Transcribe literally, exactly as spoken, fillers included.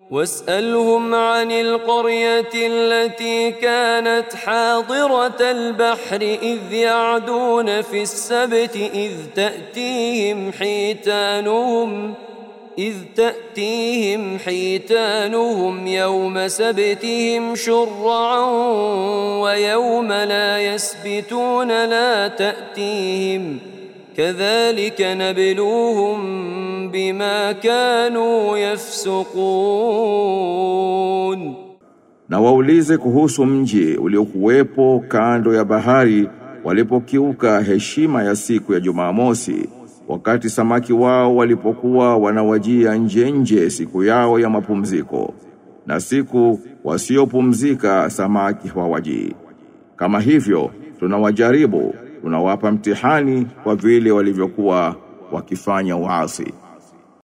واسألهم عن القرية التي كانت حاضرة البحر إذ يعدون في السبت إذ تأتيهم حيتانهم إذ تأتيهم حيتانهم يوم سبتهم شرعا ويوم لا يسبتون لا تأتيهم كذلك نبلوهم بما كانوا يفسقون. Na waulize kuhusu mji uliokuwepo kando ya bahari walipokiuka heshima ya siku ya Jumamosi, wakati samaki wao walipokuwa wanawajia nje nje siku yao ya mapumziko, na siku wasiopumzika samaki hawajii. Kama hivyo tunawajaribu, tunawapa mtihani kwa vile walivyokuwa wakifanya uasi.